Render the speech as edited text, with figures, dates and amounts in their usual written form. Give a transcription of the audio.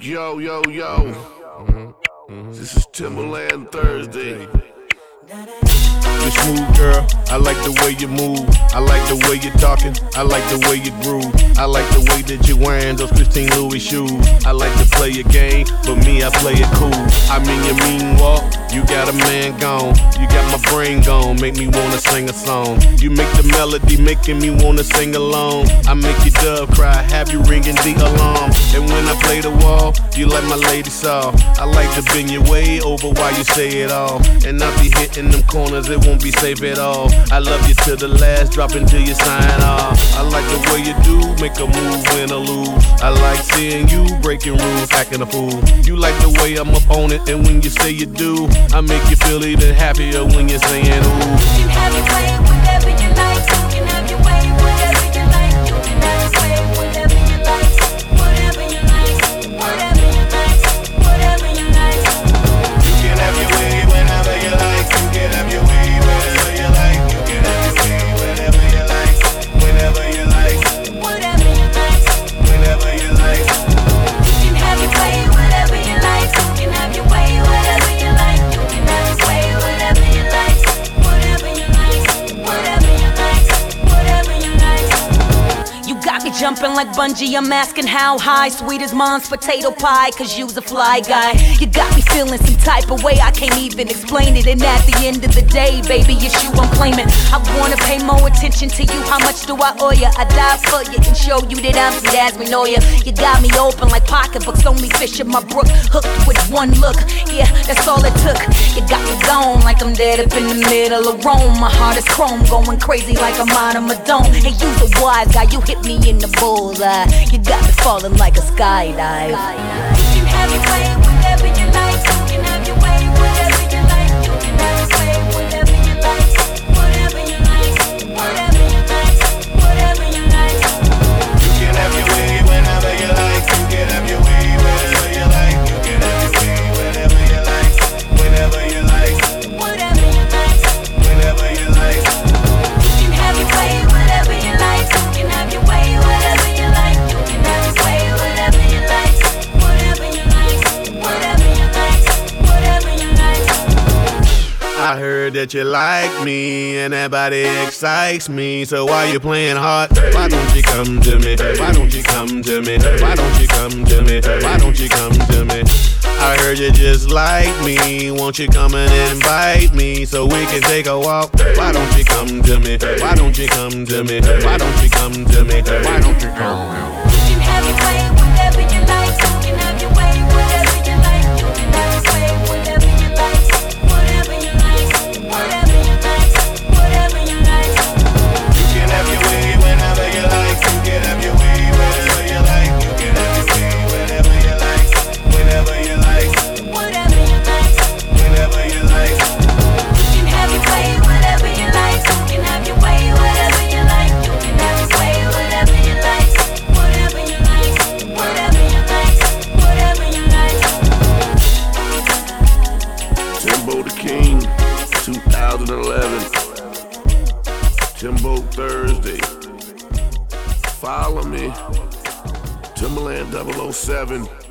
Yo, yo, yo. This is Timberland Thursday. You smooth girl, I like the way you move. I like the way you're talking, I like the way you groove. I like the way that you're wearing those Christine Louis shoes. I like to play your game, but me, I play it cool. I mean your mean walk, you got a man gone. You got my brain gone, make me wanna sing a song. You make the melody, making me wanna sing along. I make your dove cry, have you ringing the alarm. And when I play the wall, you like my lady saw. I like to bend your way over while you say it all. And I be hitting them corners, it won't be safe at all. I love you to the last, drop until you sign off. I like the way you do, make a move, win or lose. I like seeing you breaking rules, acting a fool. You like the way I'm up on it, and when you say you do, I make you feel even happier when you're saying ooh. You can have your way whenever you like. You can have your way whenever you like. You can have your way whenever you like. Whatever you like, whatever you like, whatever you like. You can have your way whenever you like. You can have your way whenever you like. You can have your way whenever you like. Whenever you like. Whatever you like. Whenever you like. You can have your way whenever you like. You can have your way whenever you like. You can have your way whenever you like. Whatever you like, whatever you like, whatever you like. You got me jumping like bungee, I'm asking how high. Sweet as mom's potato pie, cause you's a fly guy. You got me feeling some type of way, I can't even explain it. And at the end of the day, baby, it's you I'm claiming. I wanna pay more attention to you, how much do I owe ya? I die for you and show you that I'm some Jasmine Oya. You got me open like pocketbooks, only fish in my brook. Hooked with one look, yeah, that's all it took. You got me gone like I'm dead up in the middle of Rome. My heart is chrome, going crazy like I'm out of my dome. Hey, you's a wise guy, you hit me in the bullseye. You got me falling like a skydive. You can have your way whenever you like. You can have your way whenever you like. You can have your way whenever you like. Whatever you like, whatever you like, whatever you like. You can have your way whenever you like. You can have your way whenever you like. You can have your way whenever you like. Whenever you like. Whatever you like. Whenever you like. You can have your way whenever you like. You can have your way whenever you like. You can have your way whenever you like. Whatever you like, whatever you like, whatever you like. I heard that you like me and that body excites me. So why you playing hard? Why don't you come to me? Why don't you come to me? Why don't you come to me? Why don't you come to me? I heard you just like me. Won't you come and invite me so we can take a walk? Why don't you come to me? Why don't you come to me? Why don't you come to me? Why don't you come? You can have your way whenever you like. You can have your way whenever you like. You can have your way whenever you like. Whatever you like, whatever you like, whatever you like. You can have your way whenever you like. You can have your way whenever you like. You can have your way whenever you like. Whenever you like. Whatever you like. Whenever you like. You can have your way whenever you like. You can have your way whenever you like. You can have your way whenever you like. Whatever you like, whatever you like, whatever you like. Timbo the King, 2011. Timbo Thursday. Follow me. Timberland 007.